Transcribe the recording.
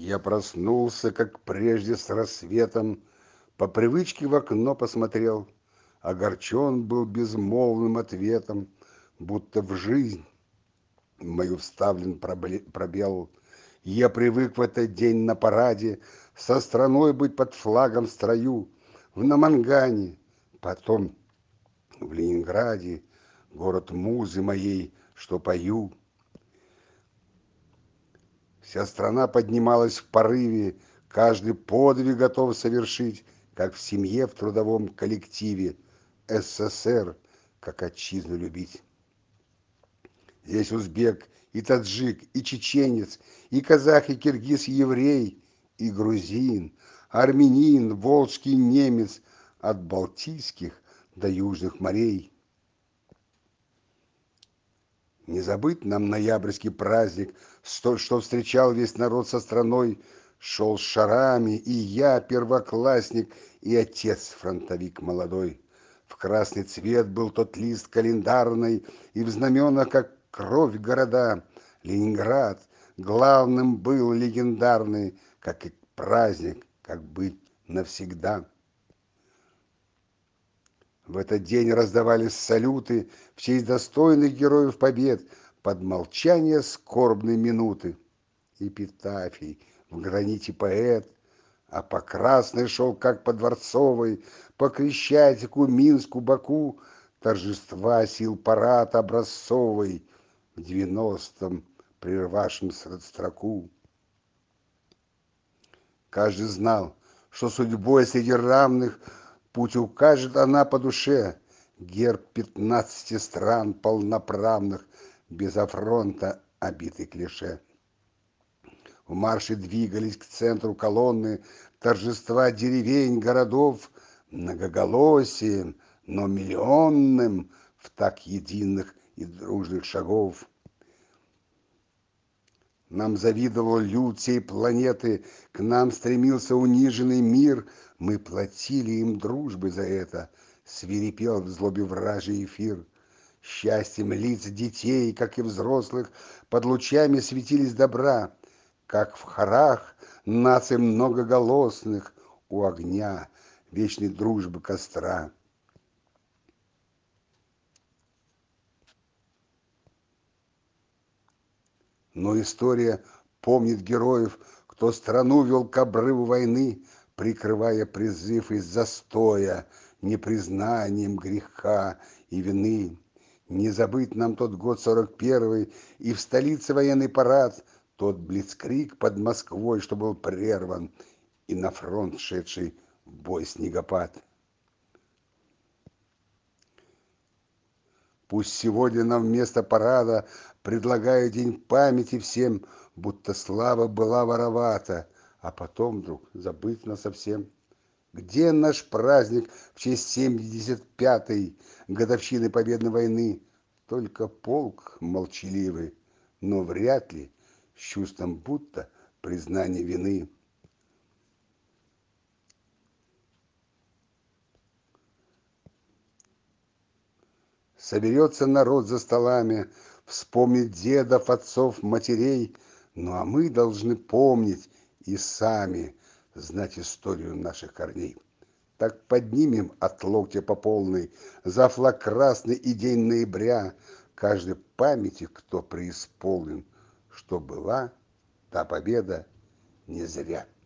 Я проснулся, как прежде с рассветом, по привычке в окно посмотрел. Огорчен был безмолвным ответом, будто в жизнь мою вставлен пробел. Я привык в этот день на параде со страной быть под флагом в строю, в Намангане, потом в Ленинграде, город музы моей, что пою. Вся страна поднималась в порыве, каждый подвиг готов совершить, как в семье в трудовом коллективе, СССР, как отчизну любить. Здесь узбек и таджик, и чеченец, и казах, и киргиз, и еврей, и грузин, армянин, волжский немец, от балтийских до южных морей. Не забыть нам ноябрьский праздник, что встречал весь народ со страной, шел с шарами, и я, первоклассник, и отец, фронтовик молодой. В красный цвет был тот лист календарный, и в знамена, как кровь города. Ленинград главным был легендарный, как и праздник, как быть навсегда. В этот день раздавались салюты в честь достойных героев побед под молчание скорбной минуты. Эпитафий в граните поэт, а по красной шел, как по дворцовой, по Крещатику, Минску, Баку, торжества сил парад образцовый в 90-м прервавшем строку. Каждый знал, что судьбой среди равных путь укажет она по душе. Герб 15 стран полноправных, без афронта обитый клише. В марше двигались к центру колонны торжества деревень, городов, многоголосием, но миллионным в так единых и дружных шагов. Нам завидовал люд всей планеты, к нам стремился униженный мир. Мы платили им дружбы за это, свирепел в злобе вражий эфир. Счастьем лиц детей, как и взрослых, под лучами светились добра, как в хорах наций многоголосных у огня вечной дружбы костра. Но история помнит героев, кто страну вел к обрыву войны, прикрывая призыв из застоя, непризнанием греха и вины. Не забыть нам тот год 41-й и в столице военный парад, тот блицкриг под Москвой, что был прерван, и на фронт шедший бой снегопад. Пусть сегодня нам вместо парада предлагают день памяти всем, будто слава была воровата, а потом вдруг забыть насовсем. Где наш праздник в честь 75-й годовщины Победной войны? Только полк молчаливый, но вряд ли с чувством будто признания вины. Соберется народ за столами, вспомнит дедов, отцов, матерей, ну а мы должны помнить и сами знать историю наших корней. Так поднимем от локтя по полной за флаг красный и день ноября, каждой памяти, кто преисполнен, что была та победа не зря.